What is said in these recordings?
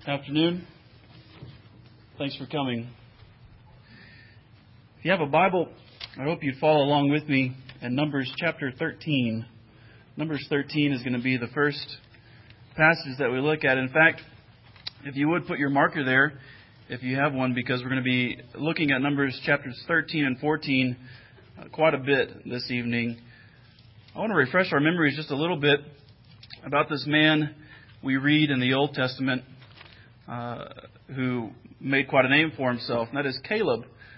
Afternoon. Thanks for coming. If you have a Bible, I hope you'd follow along with me in Numbers chapter 13. Numbers 13 is going to be the first passage that we look at. In fact, if you would put your marker there, if you have one, because we're going to be looking at Numbers chapters 13 and 14 quite a bit this evening. I want to refresh our memories just a little bit about this man we read in the Old Testament who made quite a name for himself, and that is Caleb.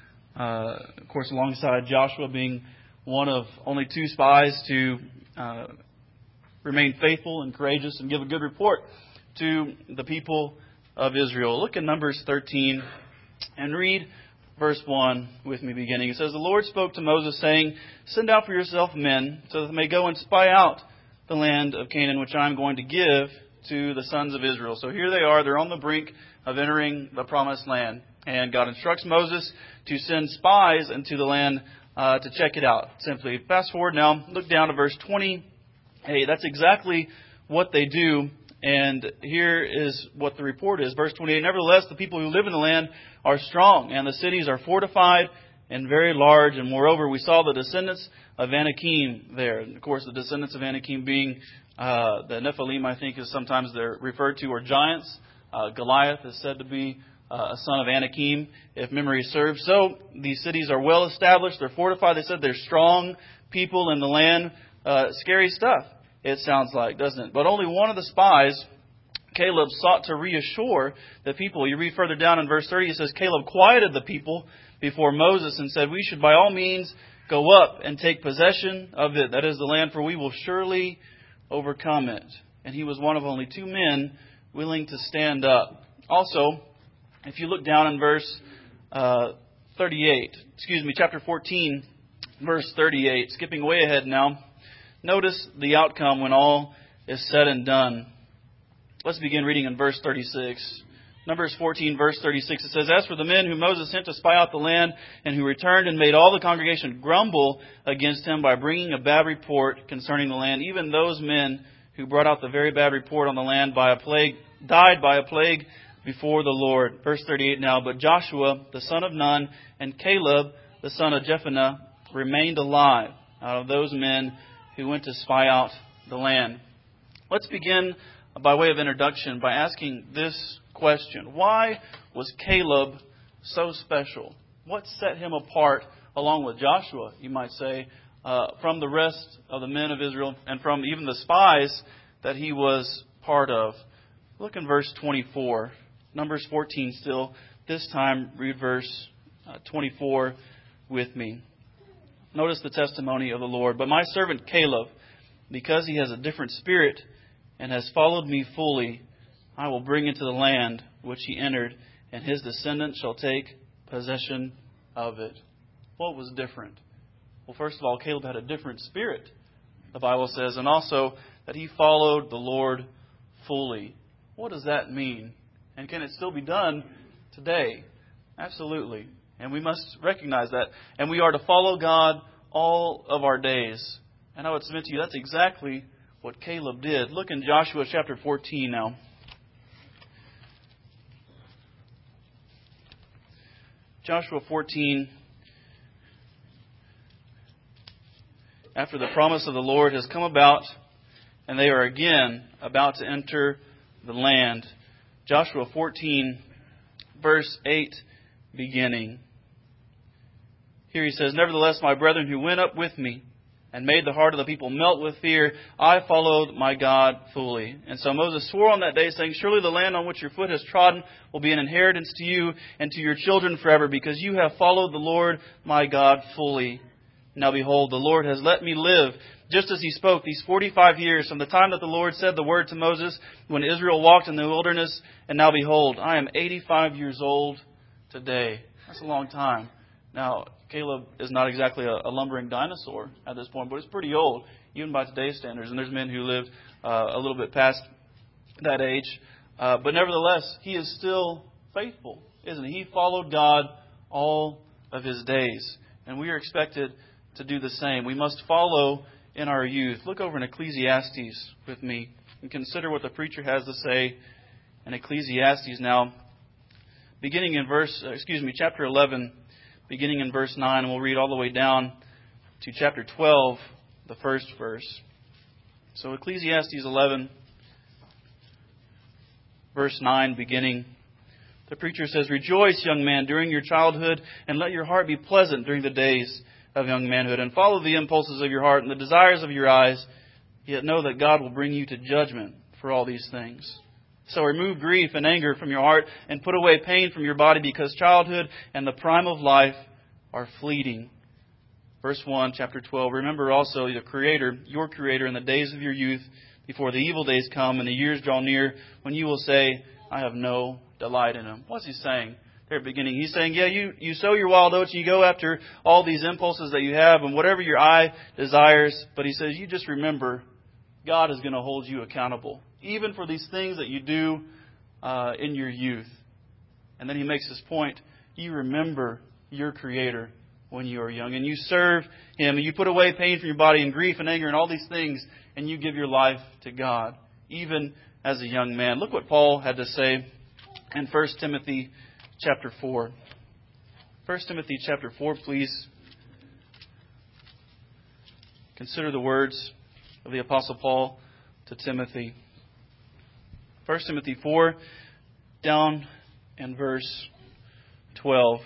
Of course, alongside Joshua being one of only two spies to remain faithful and courageous and give a good report to the people of Israel. Look at Numbers 13 and read verse 1 with me beginning. It says, "The Lord spoke to Moses, saying, Send out for yourself men, so that they may go and spy out the land of Canaan, which I am going to give to the sons of Israel." So here they are. They're on the brink of entering the promised land. And God instructs Moses to send spies into the land to check it out. Simply fast forward now. Look down to verse 28. That's exactly what they do. And here is what the report is. Verse 28. "Nevertheless, the people who live in the land are strong, and the cities are fortified and very large. And moreover, we saw the descendants of Anakim there." And of course, the descendants of Anakim being the Nephilim, I think, is sometimes they're referred to, or giants. Goliath is said to be a son of Anakim, if memory serves. So these cities are well established. They're fortified. They said they're strong people in the land. Scary stuff, it sounds like, doesn't it? But only one of the spies, Caleb, sought to reassure the people. You read further down in verse 30, it says, "Caleb quieted the people before Moses and said, We should by all means go up and take possession of it, that is the land, for we will surely overcome it." And he was one of only two men willing to stand up. Also, if you look down in verse 38, chapter 14, verse 38, skipping way ahead now, notice the outcome when all is said and done. Let's begin reading in verse 36. Numbers 14, verse 36, it says, "As for the men whom Moses sent to spy out the land, and who returned and made all the congregation grumble against him by bringing a bad report concerning the land, even those men who brought out the very bad report on the land by a plague, died by a plague before the Lord." Verse 38 now, "But Joshua, the son of Nun, and Caleb, the son of Jephunneh, remained alive out of those men who went to spy out the land." Let's begin by way of introduction by asking this question. Why was Caleb so special? What set him apart, along with Joshua, you might say, from the rest of the men of Israel and from even the spies that he was part of? Look in verse 24. Numbers 14 still. This time, read verse 24 with me. Notice the testimony of the Lord. "But my servant Caleb, because he has a different spirit and has followed me fully, I will bring into the land which he entered, and his descendants shall take possession of it." What was different? Well, first of all, Caleb had a different spirit, the Bible says, and also that he followed the Lord fully. What does that mean? And can it still be done today? Absolutely. And we must recognize that. And we are to follow God all of our days. And I would submit to you, that's exactly what Caleb did. Look in Joshua chapter 14 now. Joshua 14. After the promise of the Lord has come about, and they are again about to enter the land. Joshua 14, verse 8, beginning. Here he says, "Nevertheless, my brethren who went up with me and made the heart of the people melt with fear, I followed my God fully. And so Moses swore on that day, saying, Surely the land on which your foot has trodden will be an inheritance to you and to your children forever, because you have followed the Lord my God fully. Now behold, the Lord has let me live, just as he spoke, these 45 years, from the time that the Lord said the word to Moses, when Israel walked in the wilderness. And now behold, I am 85 years old today." That's a long time. Now, Caleb is not exactly a lumbering dinosaur at this point, but it's pretty old, even by today's standards. And there's men who lived a little bit past that age. But nevertheless, he is still faithful, isn't he? He followed God all of his days. And we are expected to do the same. We must follow in our youth. Look over in Ecclesiastes with me and consider what the preacher has to say in Ecclesiastes now, beginning in chapter 11, beginning in verse 9, and we'll read all the way down to chapter 12, the first verse. So Ecclesiastes 11, verse 9, beginning. The preacher says, "Rejoice, young man, during your childhood, and let your heart be pleasant during the days of young manhood, and follow the impulses of your heart and the desires of your eyes. Yet know that God will bring you to judgment for all these things. So remove grief and anger from your heart, and put away pain from your body, because childhood and the prime of life are fleeting." Verse 1, chapter 12, "Remember also the Creator, your Creator, in the days of your youth, before the evil days come and the years draw near, when you will say, I have no delight in them." What's he saying there at the beginning? He's saying, you sow your wild oats, and you go after all these impulses that you have and whatever your eye desires. But he says, you just remember, God is going to hold you accountable, even for these things that you do in your youth. And then he makes this point, you remember your Creator when you are young, and you serve Him, and you put away pain from your body and grief and anger and all these things, and you give your life to God, even as a young man. Look what Paul had to say in 1 Timothy chapter 4. 1 Timothy chapter 4, please. Consider the words of the Apostle Paul to Timothy. 1 Timothy 4, down in verse 12.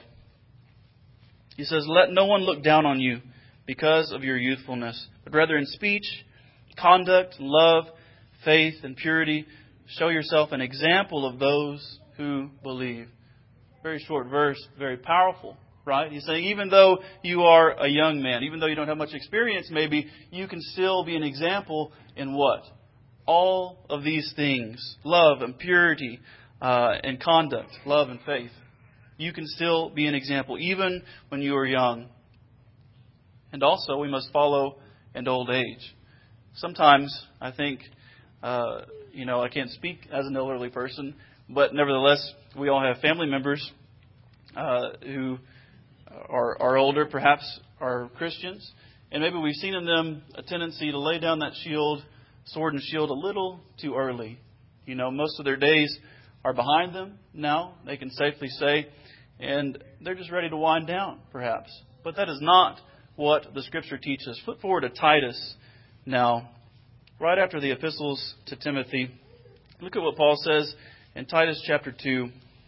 He says, "Let no one look down on you because of your youthfulness, but rather in speech, conduct, love, faith, and purity, show yourself an example of those who believe." Very short verse, very powerful, right? He's saying even though you are a young man, even though you don't have much experience maybe, you can still be an example in what? All of these things. Love and purity and conduct, love and faith. You can still be an example even when you are young. And also we must follow in old age. Sometimes I think, I can't speak as an elderly person, but nevertheless, we all have family members who are older, perhaps are Christians, and maybe we've seen in them a tendency to lay down that sword and shield a little too early. Most of their days are behind them now, they can safely say, and they're just ready to wind down, perhaps. But that is not what the Scripture teaches. Flip forward to Titus now. Right after the epistles to Timothy, look at what Paul says in Titus chapter 2,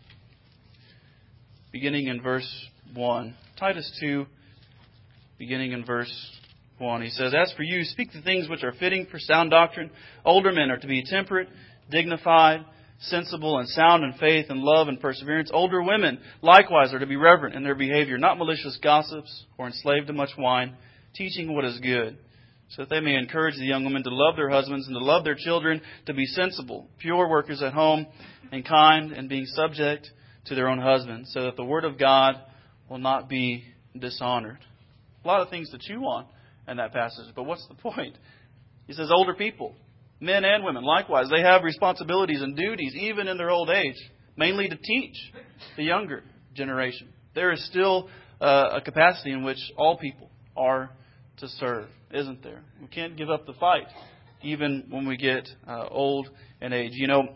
beginning in verse 1. Titus 2, beginning in verse 1. He says, "As for you, speak the things which are fitting for sound doctrine. Older men are to be temperate, dignified, sensible, and sound in faith and love and perseverance. Older women likewise are to be reverent in their behavior, not malicious gossips or enslaved to much wine, teaching what is good, so that they may encourage the young women to love their husbands and to love their children, to be sensible, pure workers at home, and kind, and being subject to their own husbands, so that the word of God will not be dishonored." A lot of things to chew on in that passage, but what's the point? He says older people, men and women, likewise, they have responsibilities and duties, even in their old age, mainly to teach the younger generation. There is still a capacity in which all people are to serve, isn't there? We can't give up the fight, even when we get old and age.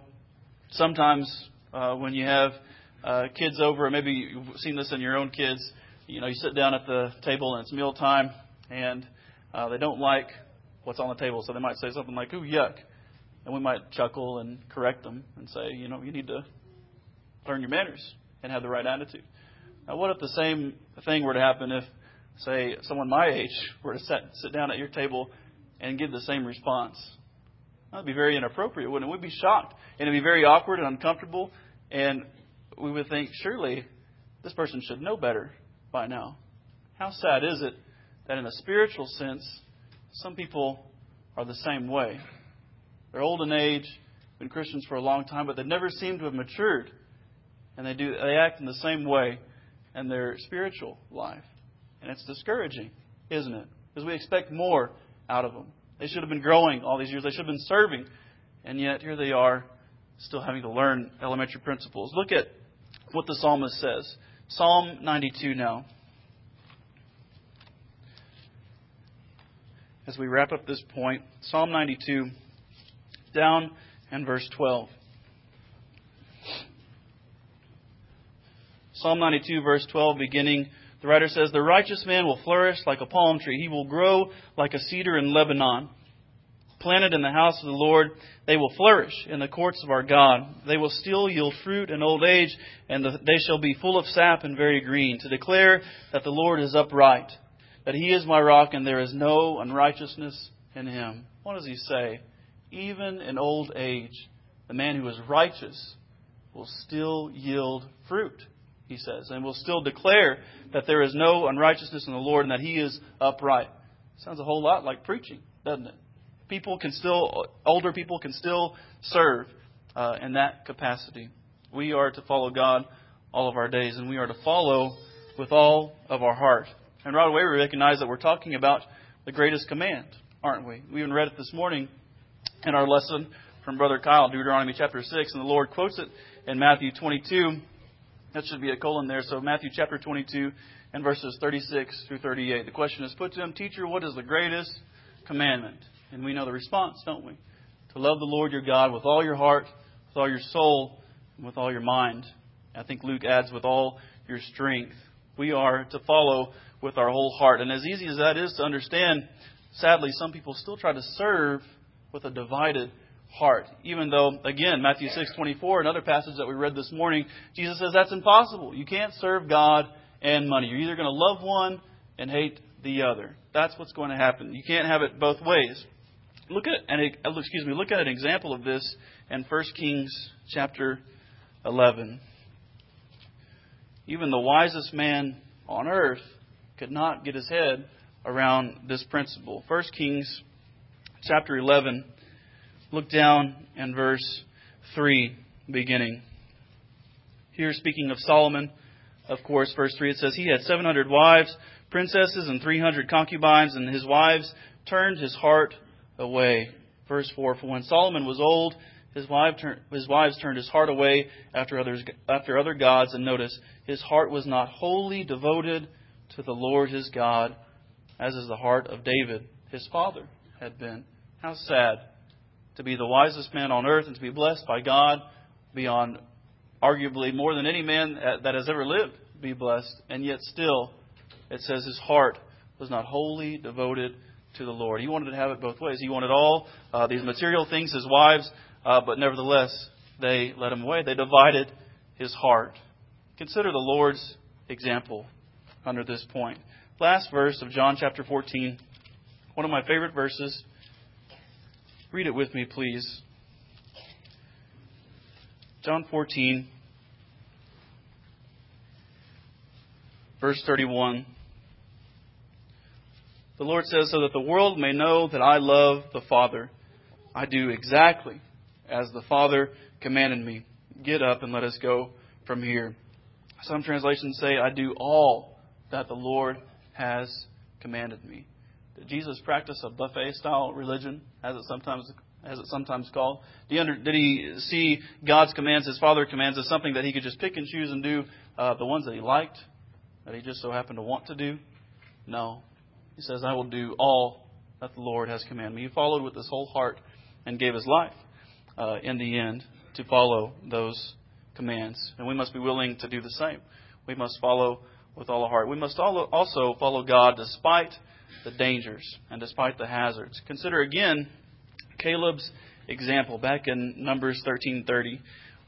Sometimes when you have kids over, maybe you've seen this in your own kids, you sit down at the table and it's mealtime, and they don't like what's on the table, so they might say something like, "Ooh, yuck." And we might chuckle and correct them and say, you need to learn your manners and have the right attitude. Now, what if the same thing were to happen if, say, someone my age were to sit down at your table and give the same response? That would be very inappropriate, wouldn't it? We'd be shocked, and it would be very awkward and uncomfortable, and we would think, surely this person should know better by now. How sad is it that in a spiritual sense, some people are the same way. They're old in age, been Christians for a long time, but they never seem to have matured. And they act in the same way in their spiritual life. And it's discouraging, isn't it? Because we expect more out of them. They should have been growing all these years. They should have been serving. And yet here they are, still having to learn elementary principles. Look at what the psalmist says. Psalm 92 now. As we wrap up this point, Psalm 92, down in verse 12. Psalm 92, verse 12, beginning, the writer says, "The righteous man will flourish like a palm tree. He will grow like a cedar in Lebanon. Planted in the house of the Lord, they will flourish in the courts of our God. They will still yield fruit in old age, and they shall be full of sap and very green, to declare that the Lord is upright, that He is my rock, and there is no unrighteousness in Him." What does He say? Even in old age, the man who is righteous will still yield fruit, He says, and will still declare that there is no unrighteousness in the Lord and that He is upright. Sounds a whole lot like preaching, doesn't it? Older people can still serve in that capacity. We are to follow God all of our days, and we are to follow with all of our heart. And right away we recognize that we're talking about the greatest command, aren't we? We even read it this morning in our lesson from Brother Kyle, Deuteronomy chapter 6, and the Lord quotes it in Matthew 22. That should be a colon there. So Matthew chapter 22 and verses 36 through 38. The question is put to him, "Teacher, what is the greatest commandment?" And we know the response, don't we? To love the Lord your God with all your heart, with all your soul, and with all your mind. I think Luke adds, with all your strength. We are to follow with our whole heart. And as easy as that is to understand, sadly, some people still try to serve with a divided heart. Even though, again, Matthew 6:24, another passage that we read this morning, Jesus says that's impossible. You can't serve God and money. You're either going to love one and hate the other. That's what's going to happen. You can't have it both ways. Look at an example of this in 1 Kings chapter 11. Even the wisest man on earth could not get his head around this principle. 1 Kings chapter 11, look down in verse 3 beginning. Here speaking of Solomon, of course, verse 3, it says, "He had 700 wives, princesses, and 300 concubines, and his wives turned his heart away." Verse 4, "For when Solomon was old, his wives turned his heart away after other gods." And notice, his heart was not wholly devoted to the Lord his God, as is the heart of David, his father, had been. How sad to be the wisest man on earth and to be blessed by God beyond arguably more than any man that has ever lived be blessed. And yet still, it says his heart was not wholly devoted to the Lord. He wanted to have it both ways. He wanted all these material things, his wives, but nevertheless, they led him away. They divided his heart. Consider the Lord's example under this point. Last verse of John chapter 14, one of my favorite verses. Read it with me, please. John 14, verse 31. The Lord says, "So that the world may know that I love the Father. I do exactly as the Father commanded me. Get up and let us go from here." Some translations say, "I do all that the Lord has commanded me." Did Jesus practice a buffet-style religion, as it's sometimes called? Did he see God's commands, His Father commands, as something that He could just pick and choose and do the ones that He liked, that He just so happened to want to do? No. He says, "I will do all that the Lord has commanded me." He followed with His whole heart and gave His life in the end to follow those commands. And we must be willing to do the same. We must follow with all our heart. We must also follow God despite the dangers and despite the hazards. Consider again Caleb's example back in Numbers 13:30.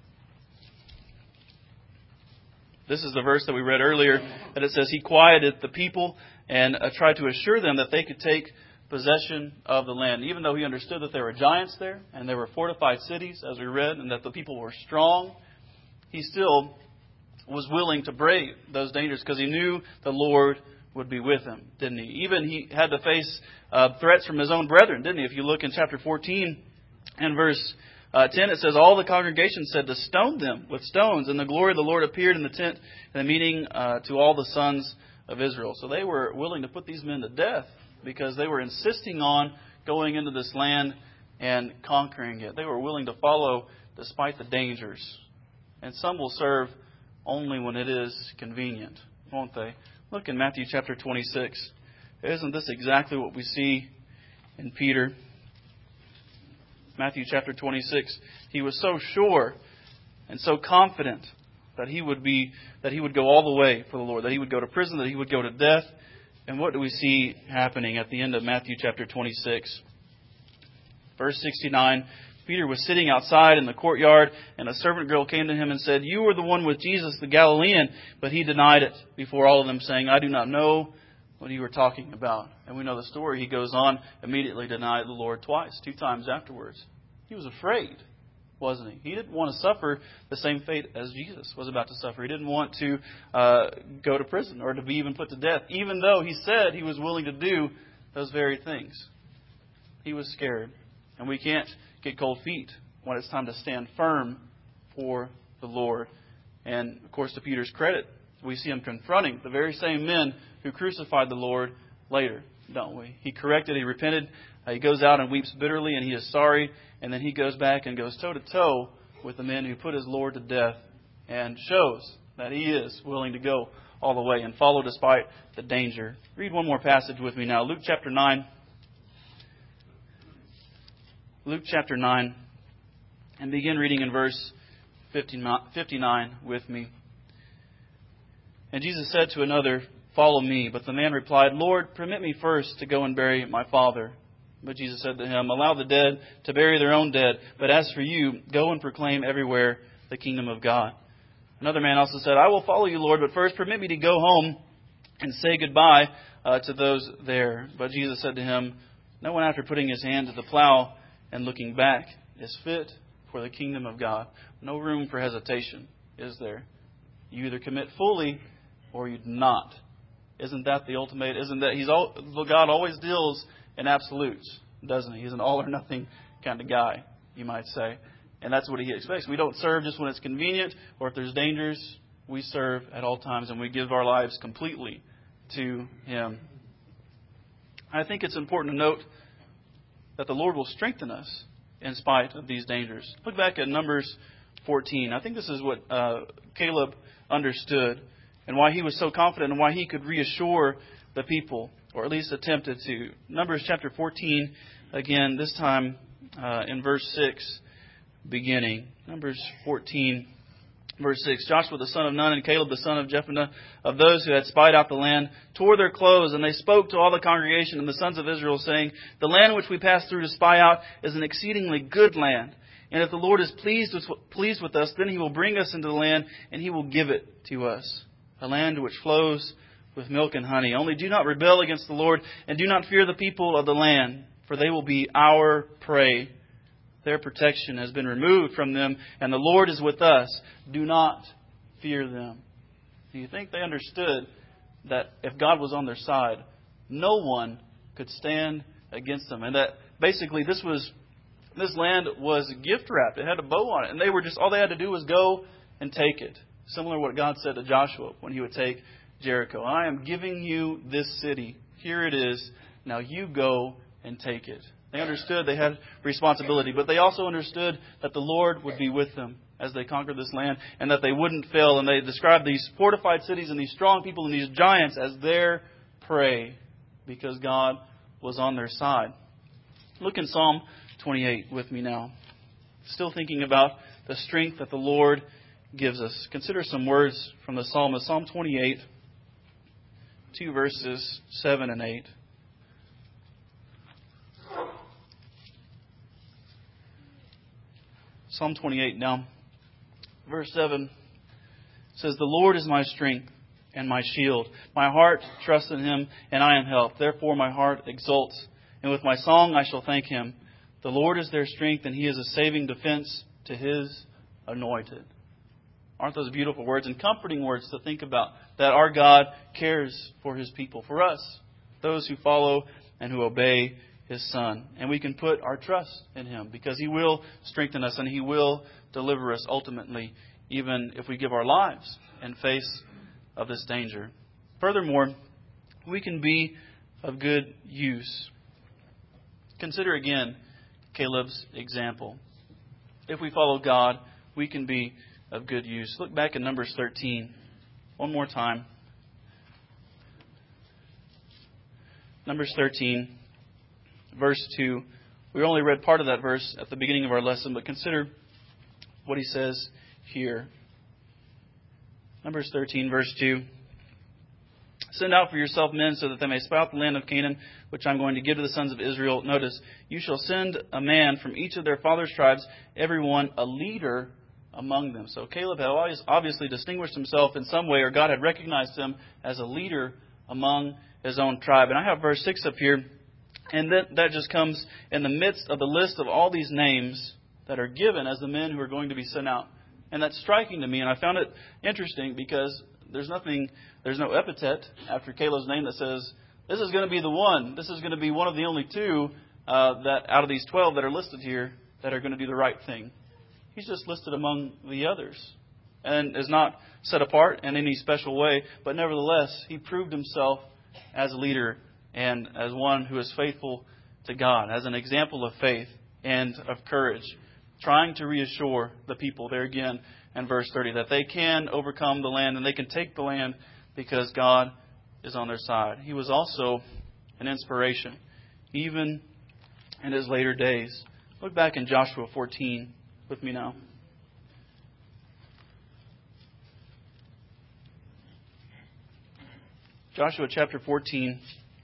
This is the verse that we read earlier, that it says he quieted the people and tried to assure them that they could take possession of the land. Even though he understood that there were giants there and there were fortified cities, as we read, and that the people were strong, he still was willing to brave those dangers because he knew the Lord would be with him, didn't he? Even he had to face threats from his own brethren, didn't he? If you look in chapter 14 and verse 10, it says, "All the congregation said to stone them with stones, and the glory of the Lord appeared in the tent in the meeting to all the sons of Israel." So they were willing to put these men to death because they were insisting on going into this land and conquering it. They were willing to follow despite the dangers. And some will serve only when it is convenient, won't they? Look in Matthew chapter 26. Isn't this exactly what we see in Peter? Matthew chapter 26. He was so sure and so confident that he would go all the way for the Lord, that he would go to prison, that he would go to death. And what do we see happening at the end of Matthew chapter 26? Verse 69, Peter was sitting outside in the courtyard, and a servant girl came to him and said, "You are the one with Jesus the Galilean." But he denied it before all of them, saying, "I do not know what you were talking about." And we know the story. He goes on, immediately denied the Lord twice, 2 times afterwards. He was afraid, wasn't he? He didn't want to suffer the same fate as Jesus was about to suffer. He didn't want to go to prison or to be even put to death, even though he said he was willing to do those very things. He was scared. And we can't get cold feet when it's time to stand firm for the Lord. And, of course, to Peter's credit, we see him confronting the very same men who crucified the Lord later, don't we? He corrected, he repented, he goes out and weeps bitterly, and he is sorry. And then he goes back and goes toe-to-toe with the men who put his Lord to death and shows that he is willing to go all the way and follow despite the danger. Read one more passage with me now. Luke chapter 9. Luke chapter 9, and begin reading in verse 59 with me. And Jesus said to another, "Follow me." But the man replied, "Lord, permit me first to go and bury my father." But Jesus said to him, "Allow the dead to bury their own dead. But as for you, go and proclaim everywhere the kingdom of God." Another man also said, "I will follow you, Lord, but first permit me to go home and say goodbye to those there." But Jesus said to him, "No one after putting his hand to the plow and looking back is fit for the kingdom of God." No room for hesitation, is there? You either commit fully or you do not. Isn't that the ultimate? Isn't that God always deals in absolutes, doesn't he? He's an all or nothing kind of guy, you might say. And that's what he expects. We don't serve just when it's convenient or if there's dangers. We serve at all times, and we give our lives completely to him. I think it's important to note that the Lord will strengthen us in spite of these dangers. Look back at Numbers 14. I think this is what Caleb understood and why he was so confident and why he could reassure the people, or at least attempted to. Numbers chapter 14, again, this time in verse 6, beginning. Numbers 14, verse 6. Joshua the son of Nun and Caleb the son of Jephunneh, of those who had spied out the land, tore their clothes, and they spoke to all the congregation and the sons of Israel, saying, "The land which we passed through to spy out is an exceedingly good land. And if the Lord is pleased with us, then he will bring us into the land, and he will give it to us, a land which flows with milk and honey. Only do not rebel against the Lord, and do not fear the people of the land, for they will be our prey. Their protection has been removed from them, and the Lord is with us. Do not fear them." Do you think they understood that if God was on their side, no one could stand against them? And that basically this land was gift wrapped. It had a bow on it. And they were all they had to do was go and take it. Similar to what God said to Joshua when he would take Jericho. "I am giving you this city. Here it is. Now you go and take it." They understood they had responsibility, but they also understood that the Lord would be with them as they conquered this land and that they wouldn't fail. And they described these fortified cities and these strong people and these giants as their prey because God was on their side. Look in Psalm 28 with me now. Still thinking about the strength that the Lord gives us. Consider some words from the psalmist. Psalm 28, 2 verses 7 and 8. Psalm 28 now, verse 7 says, "The Lord is my strength and my shield. My heart trusts in him, and I am helped. Therefore my heart exults, and with my song I shall thank him. The Lord is their strength, and he is a saving defense to his anointed." Aren't those beautiful words and comforting words to think about, that our God cares for his people, for us, those who follow and who obey his Son. And we can put our trust in him because he will strengthen us and he will deliver us ultimately, even if we give our lives in face of this danger. Furthermore, we can be of good use. Consider again Caleb's example. If we follow God, we can be of good use. Look back at Numbers 13 one more time. Numbers 13, verse 2. We only read part of that verse at the beginning of our lesson, but consider what he says here. Numbers 13, verse 2. Send out for yourself men so that they may spy out the land of Canaan, which I'm going to give to the sons of Israel. Notice, you shall send a man from each of their fathers' tribes, every one a leader among them. So Caleb had always obviously distinguished himself in some way, or God had recognized him as a leader among his own tribe. And I have verse 6 up here, and that just comes in the midst of the list of all these names that are given as the men who are going to be sent out. And that's striking to me, and I found it interesting because there's no epithet after Caleb's name that says, this is going to be the one. This is going to be one of the only two that out of these 12 that are listed here that are going to do the right thing. He's just listed among the others and is not set apart in any special way. But nevertheless, he proved himself as a leader and as one who is faithful to God, as an example of faith and of courage, trying to reassure the people there again in verse 30 that they can overcome the land and they can take the land because God is on their side. He was also an inspiration, even in his later days. Look back in Joshua 14 with me now. Joshua chapter 14.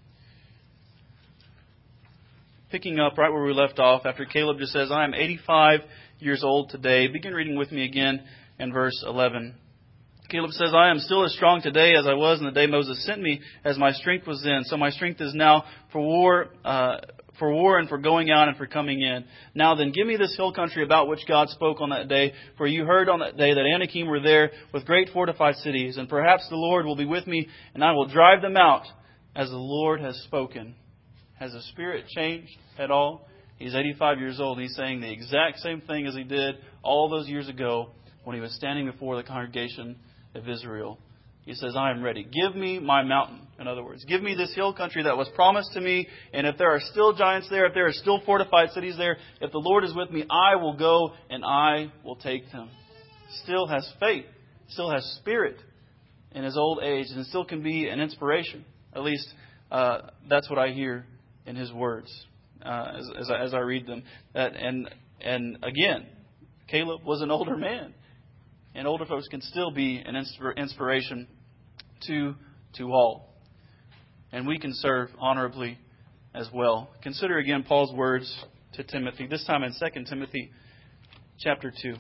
Picking up right where we left off after Caleb just says, I am 85 years old today. Begin reading with me again in verse 11. Caleb says, I am still as strong today as I was in the day Moses sent me, as my strength was then. So my strength is now for war and for going out and for coming in. Now then, give me this hill country about which God spoke on that day. For you heard on that day that Anakim were there with great fortified cities. And perhaps the Lord will be with me, and I will drive them out as the Lord has spoken. Has the Spirit changed at all? He's 85 years old. He's saying the exact same thing as he did all those years ago when he was standing before the congregation of Israel. He says, I am ready. Give me my mountain. In other words, give me this hill country that was promised to me. And if there are still giants there, if there are still fortified cities there, if the Lord is with me, I will go and I will take them. Still has faith, still has spirit in his old age, and still can be an inspiration. At least that's what I hear in his words as I read them. And again, Caleb was an older man. And older folks can still be an inspiration to all. And we can serve honorably as well. Consider again Paul's words to Timothy, this time in 2 Timothy chapter 2.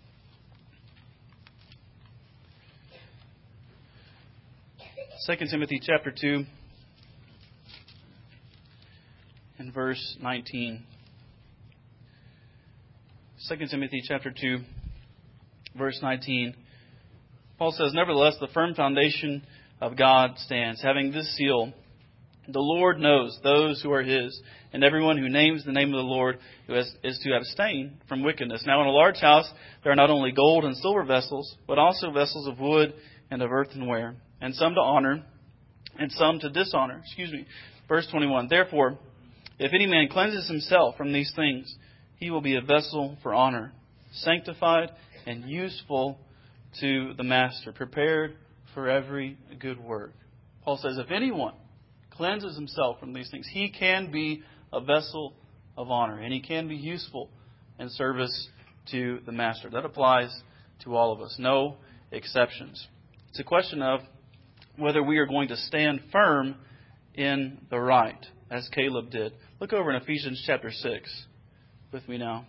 2 Timothy chapter 2 and verse 19. 2 Timothy chapter 2. Verse 19, Paul says, Nevertheless, the firm foundation of God stands, having this seal, the Lord knows those who are his, and everyone who names the name of the Lord is to abstain from wickedness. Now in a large house there are not only gold and silver vessels, but also vessels of wood and of earthenware, and some to honor, and some to dishonor. Verse 21, Therefore, if any man cleanses himself from these things, he will be a vessel for honor, sanctified and useful to the master, prepared for every good work. Paul says, if anyone cleanses himself from these things, he can be a vessel of honor, and he can be useful in service to the master. That applies to all of us, no exceptions. It's a question of whether we are going to stand firm in the right, as Caleb did. Look over in Ephesians chapter 6 with me now.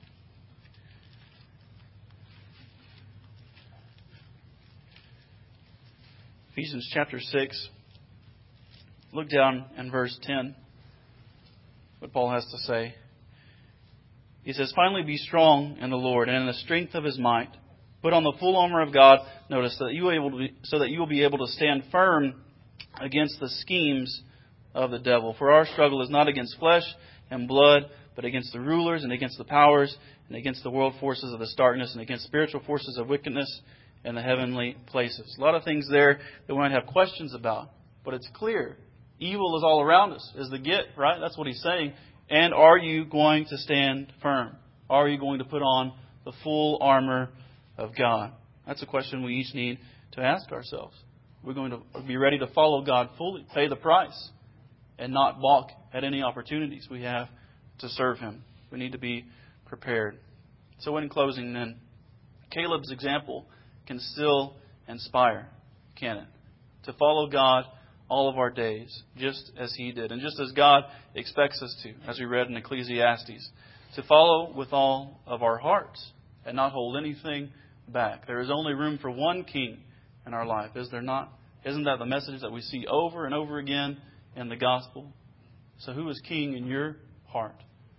Ephesians chapter 6, look down in verse 10, what Paul has to say. He says, Finally be strong in the Lord and in the strength of his might. Put on the full armor of God, notice, so that you will be able to stand firm against the schemes of the devil. For our struggle is not against flesh and blood, but against the rulers and against the powers and against the world forces of this darkness and against spiritual forces of wickedness in the heavenly places. A lot of things there that we might have questions about, but it's clear. Evil is all around us, is the get, right? That's what he's saying. And are you going to stand firm? Are you going to put on the full armor of God? That's a question we each need to ask ourselves. We're going to be ready to follow God fully, pay the price, and not balk at any opportunities we have to serve Him. We need to be prepared. So in closing then, Caleb's example can still inspire, can it? To follow God all of our days, just as He did, and just as God expects us to, as we read in Ecclesiastes, to follow with all of our hearts and not hold anything back. There is only room for one king in our life, is there not? Isn't that the message that we see over and over again in the gospel? So who is king in your heart?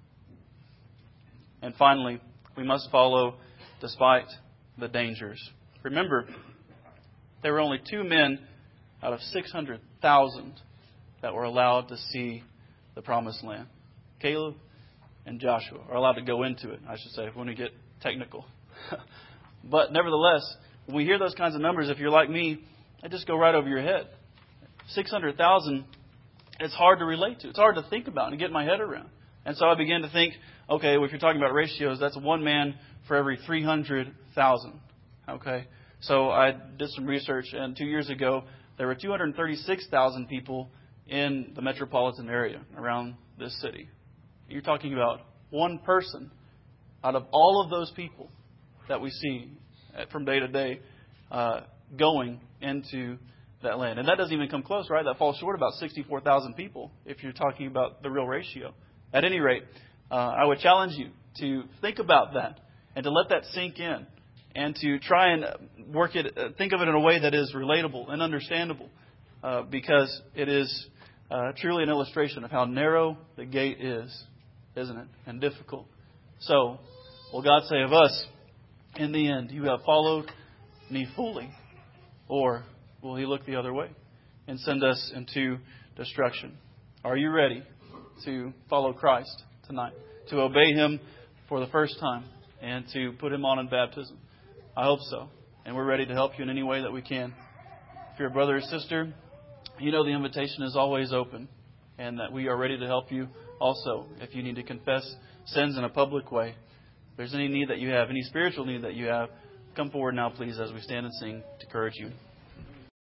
And finally, we must follow despite the dangers. Remember, there were only 2 men out of 600,000 that were allowed to see the promised land. Caleb and Joshua are allowed to go into it, I should say, when we get technical. But nevertheless, when we hear those kinds of numbers, if you're like me, they just go right over your head. 600,000, it's hard to relate to. It's hard to think about and get my head around. And so I began to think, okay, well, if you're talking about ratios, that's 1 man for every 300,000. Okay, so I did some research, and 2 years ago, there were 236,000 people in the metropolitan area around this city. You're talking about one person out of all of those people that we see from day to day going into that land. And that doesn't even come close, right? That falls short about 64,000 people if you're talking about the real ratio. At any rate, I would challenge you to think about that and to let that sink in and to try and think of it in a way that is relatable and understandable because it is truly an illustration of how narrow the gate is, isn't it? And difficult. So, will God say of us, in the end, you have followed me fully? Or will He look the other way and send us into destruction? Are you ready to follow Christ tonight? To obey Him for the first time and to put Him on in baptism? I hope so. And we're ready to help you in any way that we can. If you're a brother or sister, you know the invitation is always open and that we are ready to help you also. If you need to confess sins in a public way, if there's any need that you have, any spiritual need that you have, come forward now, please, as we stand and sing to encourage you.